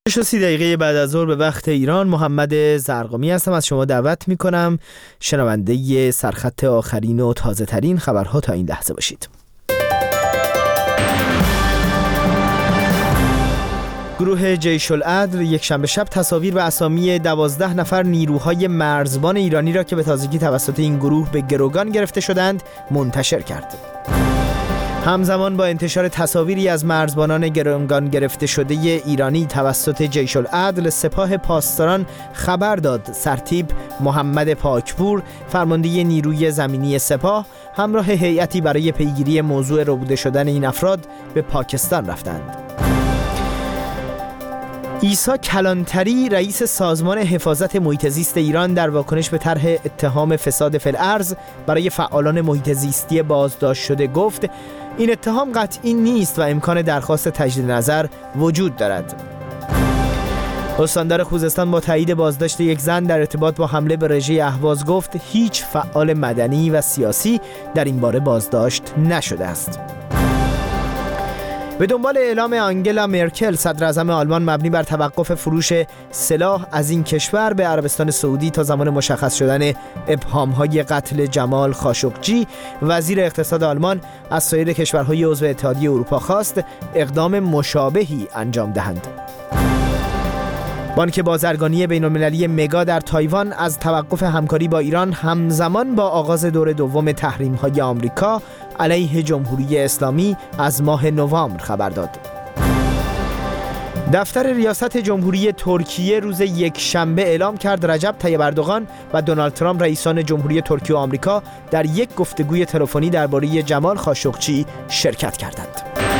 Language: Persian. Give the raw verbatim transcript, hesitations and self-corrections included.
سی دقیقه بعد از ظهر به وقت ایران، محمد زرقامی هستم. از شما دعوت میکنم شنونده سرخط آخرین و تازه ترین خبرها تا این لحظه باشید. گروه جیش العدل یک شنبه شب تصاویر و اسامی دوازده نفر نیروهای مرزبان ایرانی را که به تازگی توسط این گروه به گروگان گرفته شدند منتشر کرد. همزمان با انتشار تصاویری از مرزبانان گروگان گرفته شده ایرانی توسط جیش العدل، سپاه پاسداران خبر داد سرتیپ محمد پاکپور، فرمانده نیروی زمینی سپاه، همراه هیئتی برای پیگیری موضوع ربوده شدن این افراد به پاکستان رفتند. عیسی کلانتری، رئیس سازمان حفاظت محیط زیست ایران، در واکنش به طرح اتهام فساد فی الارض برای فعالان محیط زیستی بازداشت شده گفت این اتهام قطعی نیست و امکان درخواست تجدید نظر وجود دارد. استاندار خوزستان با تایید بازداشت یک زن در ارتباط با حمله به رژه اهواز گفت هیچ فعال مدنی و سیاسی در این باره بازداشت نشده است. به دنبال اعلام آنگلا مرکل صدر اعظم آلمان مبنی بر توقف فروش سلاح از این کشور به عربستان سعودی تا زمان مشخص شدن ابهام‌های قتل جمال خاشقجی، وزیر اقتصاد آلمان از سایر کشورهای عضو اتحادیه اروپا خواست اقدام مشابهی انجام دهند. بانک بازرگانی بین‌المللی مگا در تایوان از توقف همکاری با ایران همزمان با آغاز دور دوم تحریم‌های آمریکا علیه جمهوری اسلامی از ماه نوامبر خبر داد. دفتر ریاست جمهوری ترکیه روز یک شنبه اعلام کرد رجب طیب اردوغان و دونالد ترامپ رئیسان جمهوری ترکیه و آمریکا در یک گفتگوی تلفنی درباره جمال خاشقجی شرکت کردند.